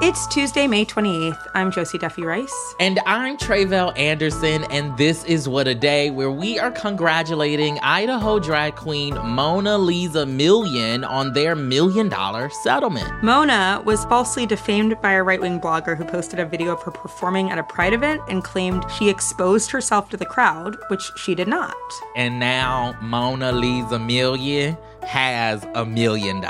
It's Tuesday, May 28th. I'm Josie Duffy Rice. And I'm Tre'vell Anderson, and this is What a Day, where we are congratulating Idaho drag queen Mona Lisa Million on their $1 million settlement. Mona was falsely defamed by a right-wing blogger who posted a video of her performing at a Pride event and claimed she exposed herself to the crowd, which she did not. And now Mona Lisa Million has $1 million.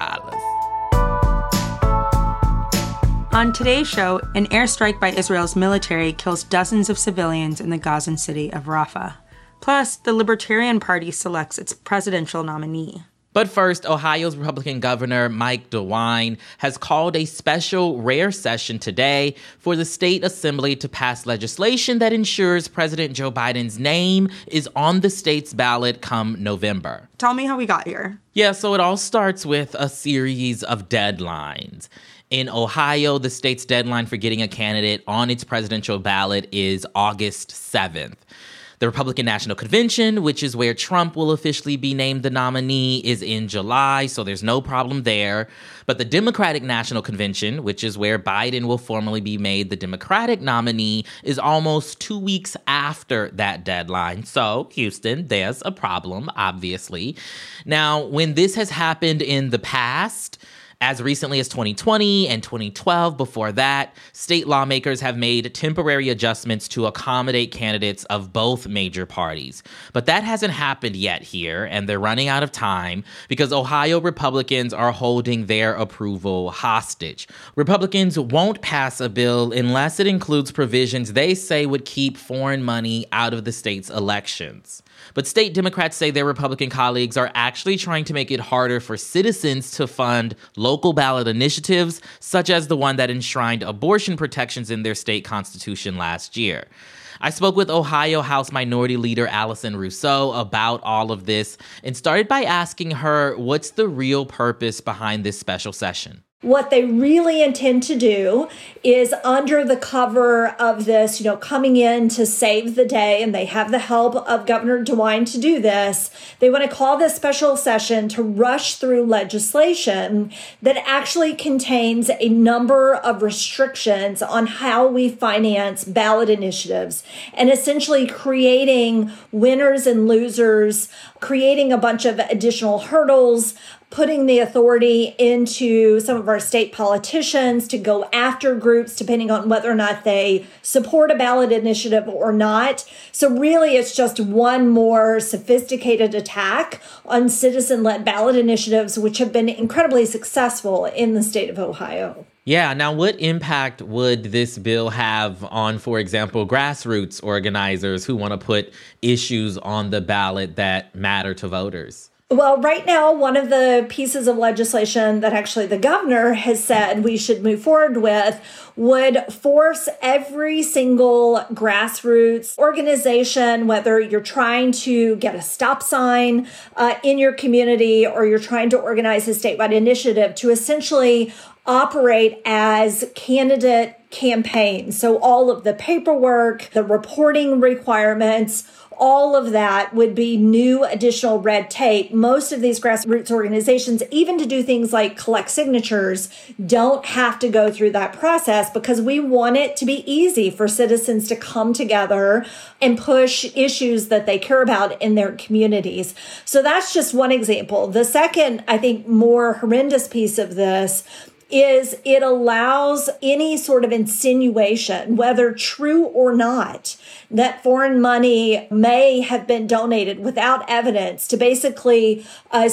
On today's show, an airstrike by Israel's military kills dozens of civilians in the Gazan city of Rafah. Plus, the Libertarian Party selects its presidential nominee. But first, Ohio's Republican Governor Mike DeWine has called a special rare session today for the state assembly to pass legislation that ensures President Joe Biden's name is on the state's ballot come November. Tell me how we got here. Yeah, so it all starts with a series of deadlines. In Ohio, the state's deadline for getting a candidate on its presidential ballot is August 7th. The Republican National Convention, which is where Trump will officially be named the nominee, is in July, so there's no problem there. But the Democratic National Convention, which is where Biden will formally be made the Democratic nominee, is almost 2 weeks after that deadline. So, Houston, there's a problem, obviously. Now, when this has happened in the past, as recently as 2020 and 2012, before that, state lawmakers have made temporary adjustments to accommodate candidates of both major parties. But that hasn't happened yet here, and they're running out of time because Ohio Republicans are holding their approval hostage. Republicans won't pass a bill unless it includes provisions they say would keep foreign money out of the state's elections. But state Democrats say their Republican colleagues are actually trying to make it harder for citizens to fund local ballot initiatives, such as the one that enshrined abortion protections in their state constitution last year. I spoke with Ohio House Minority Leader Allison Rousseau about all of this and started by asking her what's the real purpose behind this special session. What they really intend to do is, under the cover of this, coming in to save the day, and they have the help of Governor DeWine to do this, they want to call this special session to rush through legislation that actually contains a number of restrictions on how we finance ballot initiatives, and essentially creating winners and losers, creating a bunch of additional hurdles, putting the authority into some of our state politicians to go after groups depending on whether or not they support a ballot initiative or not. So really, it's just one more sophisticated attack on citizen-led ballot initiatives, which have been incredibly successful in the state of Ohio. Yeah, now what impact would this bill have on, for example, grassroots organizers who want to put issues on the ballot that matter to voters? Well, right now, one of the pieces of legislation that actually the governor has said we should move forward with would force every single grassroots organization, whether you're trying to get a stop sign in your community or you're trying to organize a statewide initiative, to essentially operate as candidate campaigns. So all of the paperwork, the reporting requirements, all of that would be new additional red tape. Most of these grassroots organizations, even to do things like collect signatures, don't have to go through that process because we want it to be easy for citizens to come together and push issues that they care about in their communities. So that's just one example. The second, I think, more horrendous piece of this is it allows any sort of insinuation, whether true or not, that foreign money may have been donated without evidence, to basically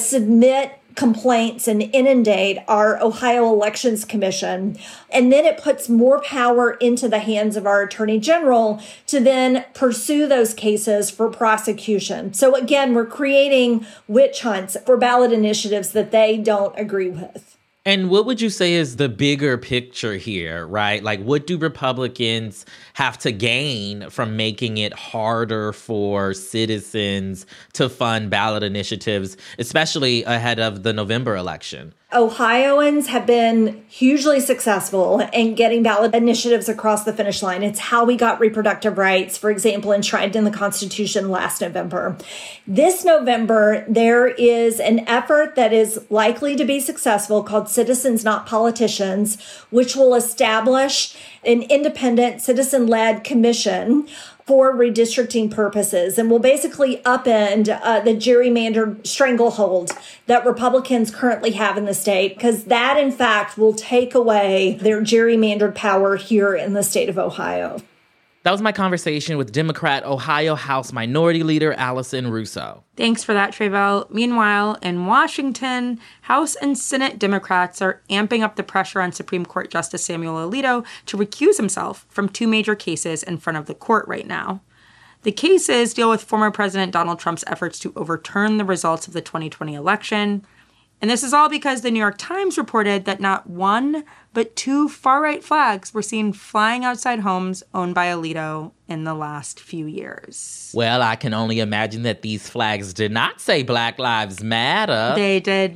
submit complaints and inundate our Ohio Elections Commission. And then it puts more power into the hands of our Attorney General to then pursue those cases for prosecution. So again, we're creating witch hunts for ballot initiatives that they don't agree with. And what would you say is the bigger picture here, right? Like, what do Republicans have to gain from making it harder for citizens to fund ballot initiatives, especially ahead of the November election? Ohioans have been hugely successful in getting ballot initiatives across the finish line. It's how we got reproductive rights, for example, enshrined in the Constitution last November. This November, there is an effort that is likely to be successful called Citizens Not Politicians, which will establish an independent citizen-led commission for redistricting purposes and will basically upend the gerrymandered stranglehold that Republicans currently have in the state, because that, in fact, will take away their gerrymandered power here in the state of Ohio. That was my conversation with Democrat Ohio House Minority Leader Allison Russo. Thanks for that, Tre'vell. Meanwhile, in Washington, House and Senate Democrats are amping up the pressure on Supreme Court Justice Samuel Alito to recuse himself from two major cases in front of the court right now. The cases deal with former President Donald Trump's efforts to overturn the results of the 2020 election. And this is all because the New York Times reported that not one, but two far-right flags were seen flying outside homes owned by Alito in the last few years. Well, I can only imagine that these flags did not say Black Lives Matter. They did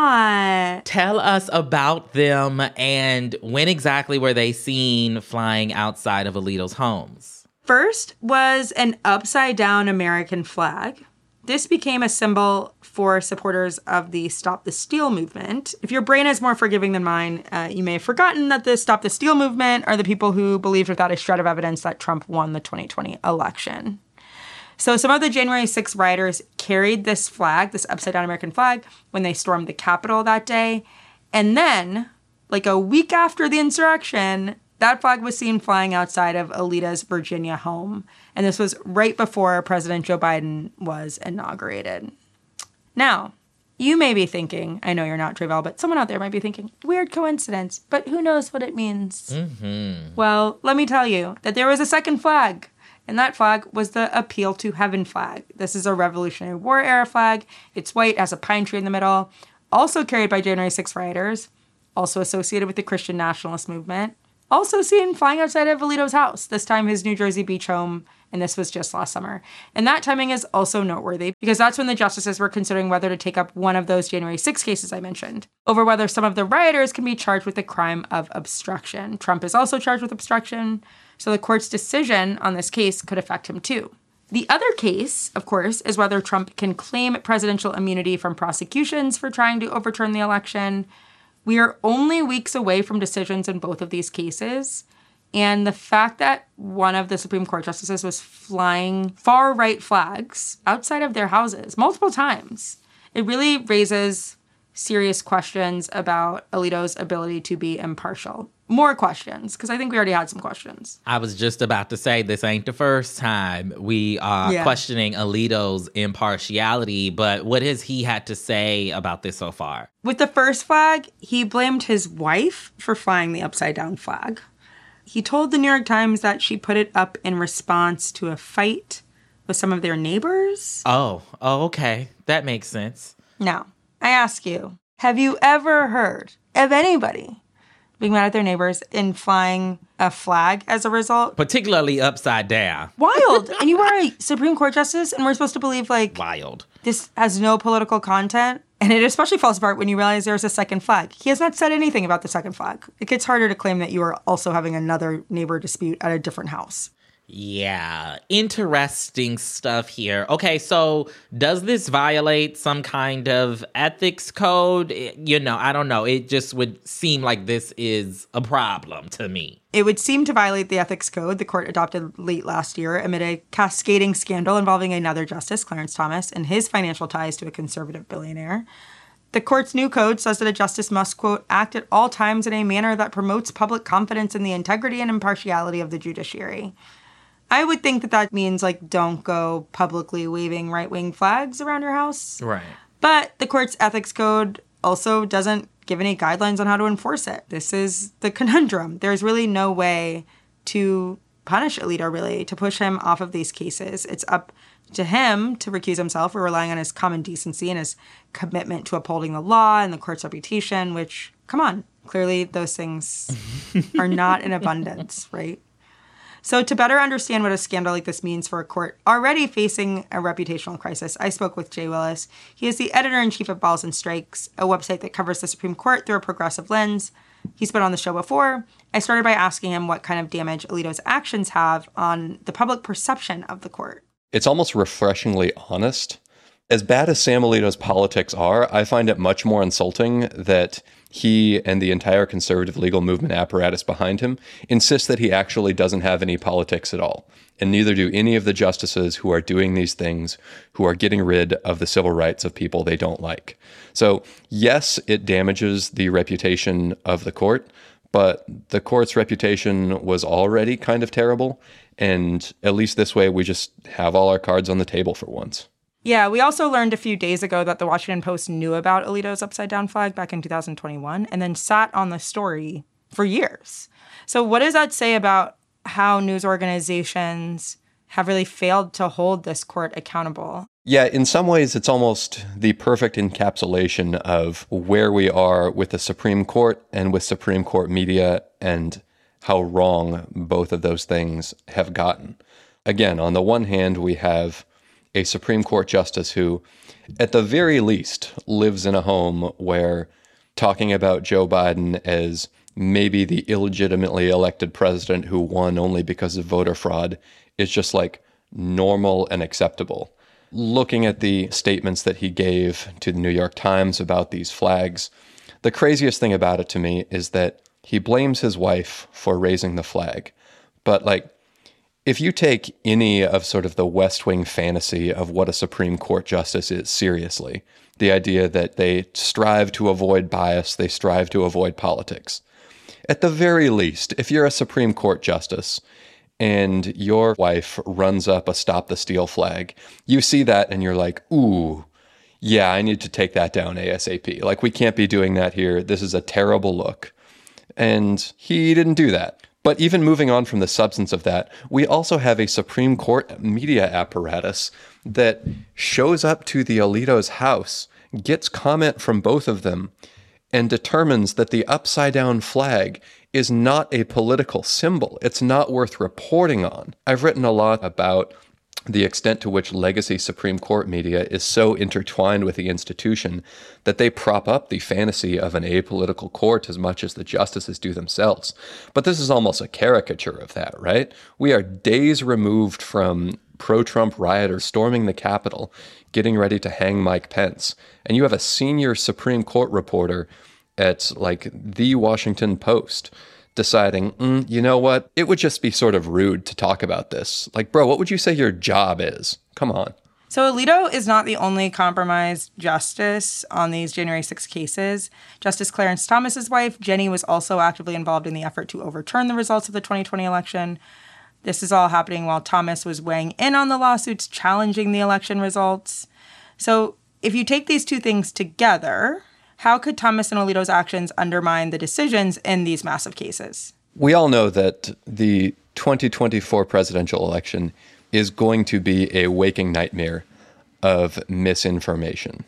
not. Tell us about them and when exactly were they seen flying outside of Alito's homes? First was an upside-down American flag. This became a symbol for supporters of the Stop the Steal movement. If your brain is more forgiving than mine, you may have forgotten that the Stop the Steal movement are the people who believed without a shred of evidence that Trump won the 2020 election. So some of the January 6th rioters carried this flag, this upside-down American flag, when they stormed the Capitol that day. And then, like a week after the insurrection, that flag was seen flying outside of Alito's Virginia home. And this was right before President Joe Biden was inaugurated. Now, you may be thinking, I know you're not, Tre'vell, but someone out there might be thinking, weird coincidence, but who knows what it means? Mm-hmm. Well, let me tell you that there was a second flag, and that flag was the Appeal to Heaven flag. This is a Revolutionary War era flag. It's white, has a pine tree in the middle, also carried by January 6 rioters, also associated with the Christian nationalist movement, also seen flying outside of Alito's house, this time his New Jersey beach home, and this was just last summer. And that timing is also noteworthy because that's when the justices were considering whether to take up one of those January 6 cases I mentioned, over whether some of the rioters can be charged with the crime of obstruction. Trump is also charged with obstruction, so the court's decision on this case could affect him too. The other case, of course, is whether Trump can claim presidential immunity from prosecutions for trying to overturn the election. We are only weeks away from decisions in both of these cases. And the fact that one of the Supreme Court justices was flying far-right flags outside of their houses multiple times, it really raises serious questions about Alito's ability to be impartial. More questions, because I think we already had some questions. I was just about to say this ain't the first time we are questioning Alito's impartiality, but what has he had to say about this so far? With the first flag, he blamed his wife for flying the upside-down flag. He told the New York Times that she put it up in response to a fight with some of their neighbors. Oh, okay. That makes sense. Now, I ask you, have you ever heard of anybody being mad at their neighbors and flying a flag as a result? Particularly upside down. Wild. And you are a Supreme Court justice, and we're supposed to believe, wild. This has no political content. And it especially falls apart when you realize there's a second flag. He has not said anything about the second flag. It gets harder to claim that you are also having another neighbor dispute at a different house. Yeah, interesting stuff here. Okay, so does this violate some kind of ethics code? I don't know. It just would seem like this is a problem to me. It would seem to violate the ethics code the court adopted late last year amid a cascading scandal involving another justice, Clarence Thomas, and his financial ties to a conservative billionaire. The court's new code says that a justice must, quote, act at all times in a manner that promotes public confidence in the integrity and impartiality of the judiciary. I would think that that means, don't go publicly waving right-wing flags around your house. Right. But the court's ethics code also doesn't give any guidelines on how to enforce it. This is the conundrum. There's really no way to punish Alito, really, to push him off of these cases. It's up to him to recuse himself. We're relying on his common decency and his commitment to upholding the law and the court's reputation, which, come on, clearly those things are not in abundance, right? So to better understand what a scandal like this means for a court already facing a reputational crisis, I spoke with Jay Willis. He is the editor-in-chief of Balls and Strikes, a website that covers the Supreme Court through a progressive lens. He's been on the show before. I started by asking him what kind of damage Alito's actions have on the public perception of the court. It's almost refreshingly honest. As bad as Sam Alito's politics are, I find it much more insulting that he and the entire conservative legal movement apparatus behind him insist that he actually doesn't have any politics at all. And neither do any of the justices who are doing these things, who are getting rid of the civil rights of people they don't like. So yes, it damages the reputation of the court, but the court's reputation was already kind of terrible. And at least this way, we just have all our cards on the table for once. Yeah, we also learned a few days ago that the Washington Post knew about Alito's upside-down flag back in 2021 and then sat on the story for years. So what does that say about how news organizations have really failed to hold this court accountable? Yeah, in some ways, it's almost the perfect encapsulation of where we are with the Supreme Court and with Supreme Court media and how wrong both of those things have gotten. Again, on the one hand, we have a Supreme Court justice who, at the very least, lives in a home where talking about Joe Biden as maybe the illegitimately elected president who won only because of voter fraud is just like normal and acceptable. Looking at the statements that he gave to the New York Times about these flags, the craziest thing about it to me is that he blames his wife for raising the flag. But like, if you take any of sort of the West Wing fantasy of what a Supreme Court justice is seriously, the idea that they strive to avoid bias, they strive to avoid politics. At the very least, if you're a Supreme Court justice and your wife runs up a Stop the Steal flag, you see that and you're like, ooh, yeah, I need to take that down ASAP. Like, we can't be doing that here. This is a terrible look. And he didn't do that. But even moving on from the substance of that, we also have a Supreme Court media apparatus that shows up to the Alito's house, gets comment from both of them, and determines that the upside-down flag is not a political symbol. It's not worth reporting on. I've written a lot about the extent to which legacy Supreme Court media is so intertwined with the institution that they prop up the fantasy of an apolitical court as much as the justices do themselves. But this is almost a caricature of that, right? We are days removed from pro-Trump rioters storming the Capitol, getting ready to hang Mike Pence. And you have a senior Supreme Court reporter at like the Washington Post deciding, you know what, it would just be sort of rude to talk about this. Like, bro, what would you say your job is? Come on. So Alito is not the only compromised justice on these January 6 cases. Justice Clarence Thomas's wife, Jenny, was also actively involved in the effort to overturn the results of the 2020 election. This is all happening while Thomas was weighing in on the lawsuits challenging the election results. So if you take these two things together, how could Thomas and Alito's actions undermine the decisions in these massive cases? We all know that the 2024 presidential election is going to be a waking nightmare of misinformation.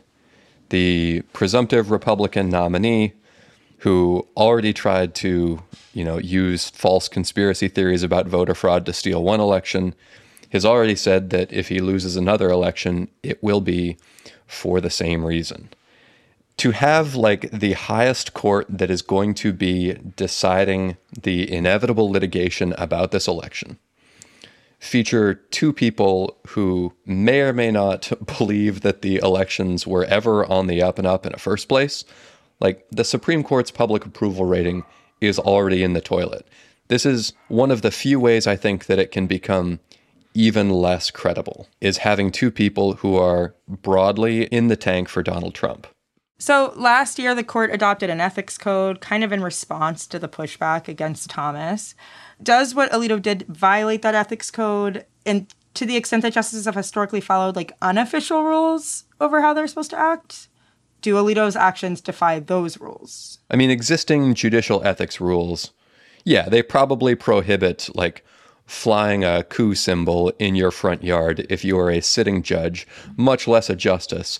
The presumptive Republican nominee, who already tried to, use false conspiracy theories about voter fraud to steal one election, has already said that if he loses another election, it will be for the same reason. To have like the highest court that is going to be deciding the inevitable litigation about this election feature two people who may or may not believe that the elections were ever on the up and up in the first place, like the Supreme Court's public approval rating is already in the toilet. This is one of the few ways I think that it can become even less credible, is having two people who are broadly in the tank for Donald Trump. So last year, the court adopted an ethics code kind of in response to the pushback against Thomas. Does what Alito did violate that ethics code? And to the extent that justices have historically followed like unofficial rules over how they're supposed to act, do Alito's actions defy those rules? I mean, existing judicial ethics rules, yeah, they probably prohibit like flying a coup symbol in your front yard if you are a sitting judge, much less a justice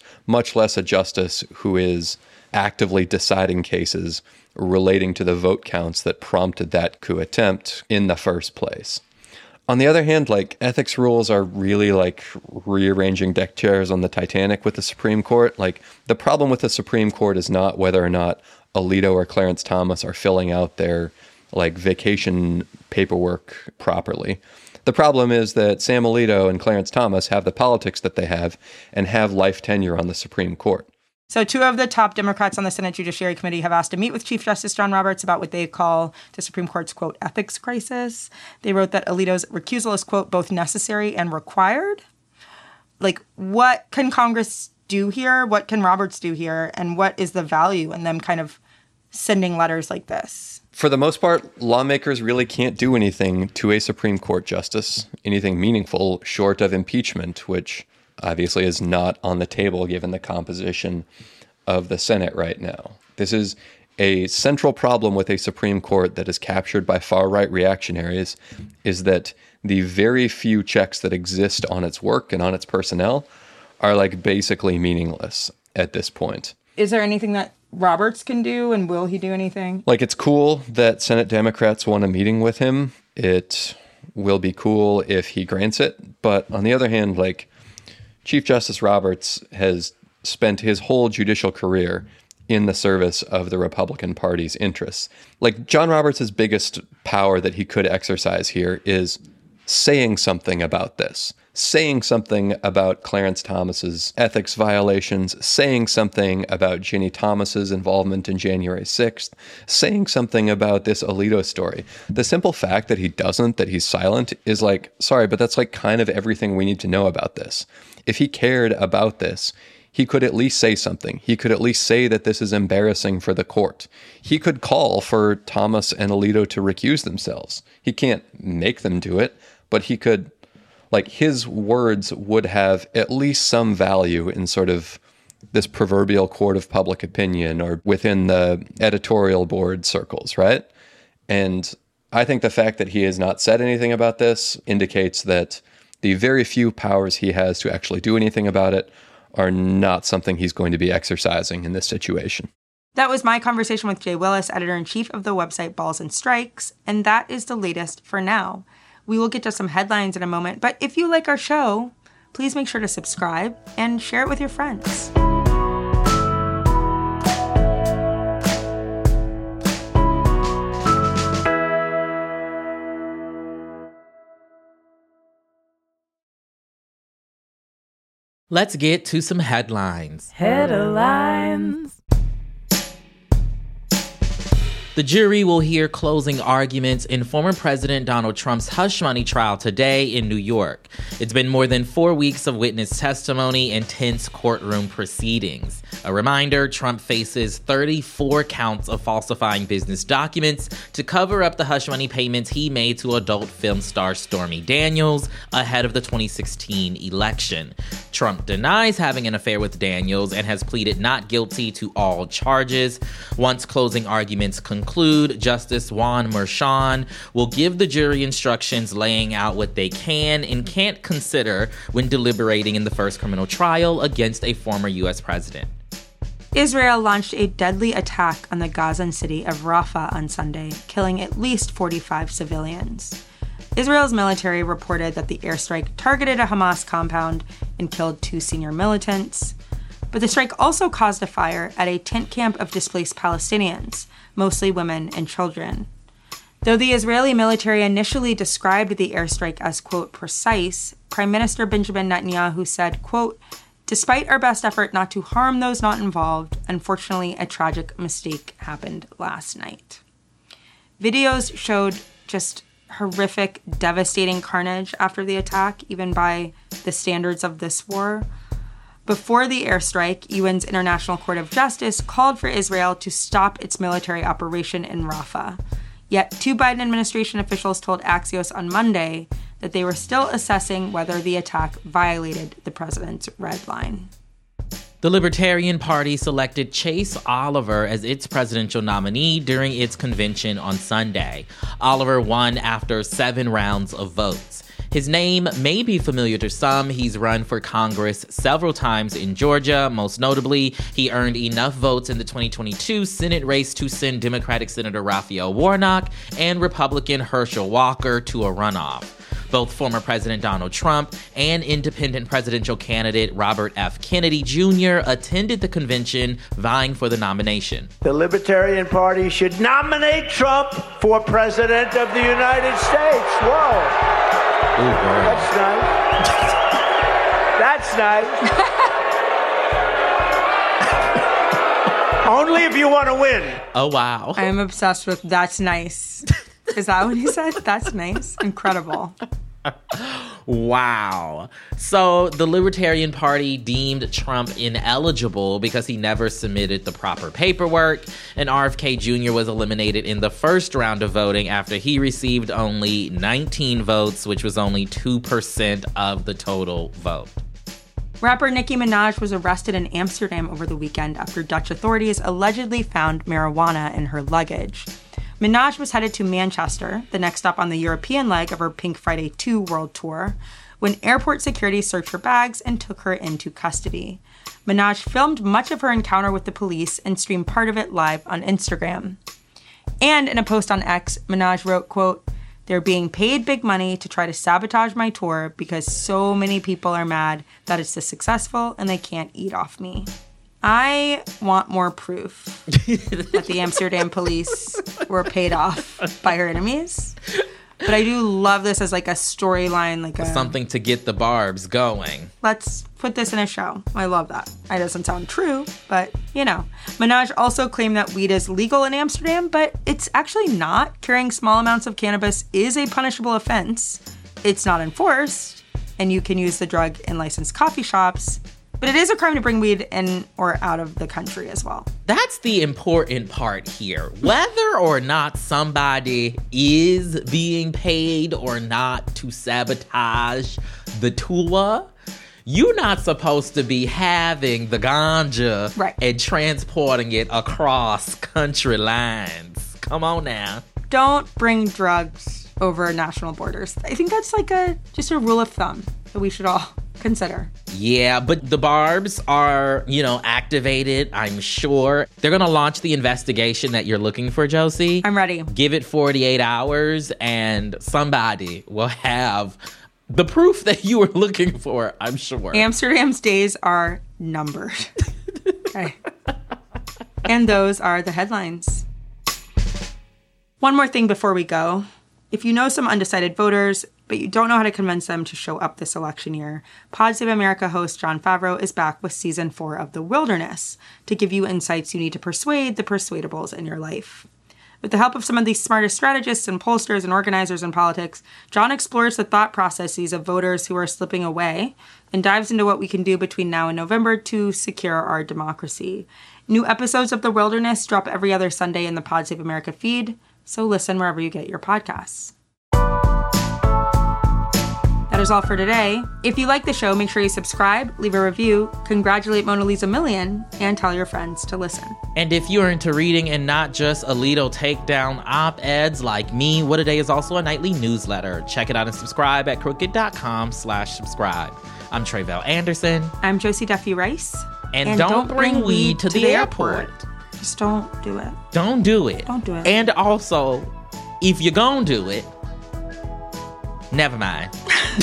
who is actively deciding cases relating to the vote counts that prompted that coup attempt in the first place. On the other hand, like, ethics rules are really like rearranging deck chairs on the Titanic with the Supreme Court. Like, the problem with the Supreme Court is not whether or not Alito or Clarence Thomas are filling out their like vacation paperwork properly. The problem is that Sam Alito and Clarence Thomas have the politics that they have and have life tenure on the Supreme Court. So 2 of the top Democrats on the Senate Judiciary Committee have asked to meet with Chief Justice John Roberts about what they call the Supreme Court's, quote, ethics crisis. They wrote that Alito's recusal is, quote, both necessary and required. Like, what can Congress do here? What can Roberts do here? And what is the value in them kind of sending letters like this? For the most part, lawmakers really can't do anything to a Supreme Court justice, anything meaningful short of impeachment, which obviously is not on the table given the composition of the Senate right now. This is a central problem with a Supreme Court that is captured by far-right reactionaries, is that the very few checks that exist on its work and on its personnel are like basically meaningless at this point. Is there anything that Roberts can do, and will he do anything? Like, it's cool that Senate Democrats want a meeting with him. It will be cool if he grants it. But on the other hand, like, Chief Justice Roberts has spent his whole judicial career in the service of the Republican Party's interests. Like, John Roberts' biggest power that he could exercise here is saying something about this, saying something about Clarence Thomas's ethics violations, saying something about Ginny Thomas's involvement in January 6th, saying something about this Alito story. The simple fact that he doesn't, that he's silent, is like, sorry, but that's like kind of everything we need to know about this. If he cared about this, he could at least say something. He could at least say that this is embarrassing for the court. He could call for Thomas and Alito to recuse themselves. He can't make them do it, but he could, like, his words would have at least some value in sort of this proverbial court of public opinion or within the editorial board circles, right? And I think the fact that he has not said anything about this indicates that the very few powers he has to actually do anything about it are not something he's going to be exercising in this situation. That was my conversation with Jay Willis, editor-in-chief of the website Balls and Strikes, and that is the latest for now. We will get to some headlines in a moment, but if you like our show, please make sure to subscribe and share it with your friends. Let's get to some headlines. Headlines. The jury will hear closing arguments in former President Donald Trump's hush money trial today in New York. It's been more than 4 weeks of witness testimony and tense courtroom proceedings. A reminder, Trump faces 34 counts of falsifying business documents to cover up the hush money payments he made to adult film star Stormy Daniels ahead of the 2016 election. Trump denies having an affair with Daniels and has pleaded not guilty to all charges. Once closing arguments conclude, Justice Juan Merchan will give the jury instructions laying out what they can and can't consider when deliberating in the first criminal trial against a former U.S. president. Israel launched a deadly attack on the Gazan city of Rafah on Sunday, killing at least 45 civilians. Israel's military reported that the airstrike targeted a Hamas compound and killed 2 senior militants. But the strike also caused a fire at a tent camp of displaced Palestinians, mostly women and children. Though the Israeli military initially described the airstrike as, quote, precise, Prime Minister Benjamin Netanyahu said, quote, despite our best effort not to harm those not involved, unfortunately, a tragic mistake happened last night. Videos showed just horrific, devastating carnage after the attack, even by the standards of this war. Before the airstrike, UN's International Court of Justice called for Israel to stop its military operation in Rafah. Yet 2 Biden administration officials told Axios on Monday that they were still assessing whether the attack violated the president's red line. The Libertarian Party selected Chase Oliver as its presidential nominee during its convention on Sunday. Oliver won after 7 rounds of votes. His name may be familiar to some. He's run for Congress several times in Georgia. Most notably, he earned enough votes in the 2022 Senate race to send Democratic Senator Raphael Warnock and Republican Herschel Walker to a runoff. Both former President Donald Trump and independent presidential candidate Robert F. Kennedy Jr. attended the convention vying for the nomination. The Libertarian Party should nominate Trump for President of the United States. Whoa. Ooh, girl. That's nice. That's nice. Only if you want to win. Oh, wow. I am obsessed with that's nice. Is that what he said? That's nice. Incredible. Wow. So the Libertarian Party deemed Trump ineligible because he never submitted the proper paperwork, and RFK Jr. was eliminated in the first round of voting after he received only 19 votes, which was only 2% of the total vote. Rapper Nicki Minaj was arrested in Amsterdam over the weekend after Dutch authorities allegedly found marijuana in her luggage. Minaj was headed to Manchester, the next stop on the European leg of her Pink Friday 2 world tour, when airport security searched her bags and took her into custody. Minaj filmed much of her encounter with the police and streamed part of it live on Instagram. And in a post on X, Minaj wrote, quote, "They're being paid big money to try to sabotage my tour because so many people are mad that it's this successful and they can't eat off me." I want more proof that the Amsterdam police were paid off by her enemies. But I do love this as like a storyline, like something to get the barbs going. Let's put this in a show. I love that. It doesn't sound true, but you know. Minaj also claimed that weed is legal in Amsterdam, but it's actually not. Carrying small amounts of cannabis is a punishable offense. It's not enforced, and you can use the drug in licensed coffee shops. But it is a crime to bring weed in or out of the country as well. That's the important part here. Whether or not somebody is being paid or not to sabotage the tour, you're not supposed to be having the ganja and transporting it across country lines. Come on now. Don't bring drugs over national borders. I think that's like just a rule of thumb that we should all consider. Yeah, but the barbs are, activated, I'm sure. They're going to launch the investigation that you're looking for, Josie. I'm ready. Give it 48 hours and somebody will have the proof that you were looking for, I'm sure. Amsterdam's days are numbered. Okay. And those are the headlines. One more thing before we go. If you know some undecided voters, but you don't know how to convince them to show up this election year, Pod Save America host Jon Favreau is back with Season 4 of The Wilderness to give you insights you need to persuade the persuadables in your life. With the help of some of the smartest strategists and pollsters and organizers in politics, Jon explores the thought processes of voters who are slipping away and dives into what we can do between now and November to secure our democracy. New episodes of The Wilderness drop every other Sunday in the Pod Save America feed, so listen wherever you get your podcasts. That is all for today. If you like the show, make sure you subscribe, leave a review, congratulate Mona Lisa Million, and tell your friends to listen. And if you're into reading and not just Alito takedown op-eds like me, What A Day is also a nightly newsletter. Check it out and subscribe at crooked.com/subscribe. I'm Tre'vell Anderson. I'm Josie Duffy Rice. And don't bring weed to the airport. Just don't do it. Don't do it. Don't do it. And also, if you're gonna do it, never mind.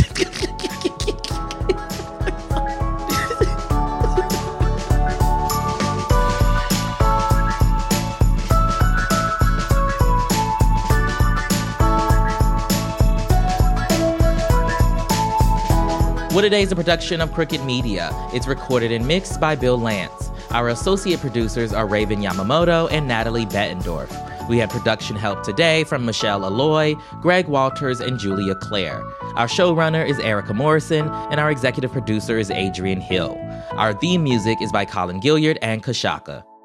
What A Day is a production of Crooked Media. It's recorded and mixed by Bill Lance. Our associate producers are Raven Yamamoto and Natalie Bettendorf. We had production help today from Michelle Alloy, Greg Walters, and Julia Clare. Our showrunner is Erica Morrison, and our executive producer is Adrian Hill. Our theme music is by Colin Gilliard and Kashaka.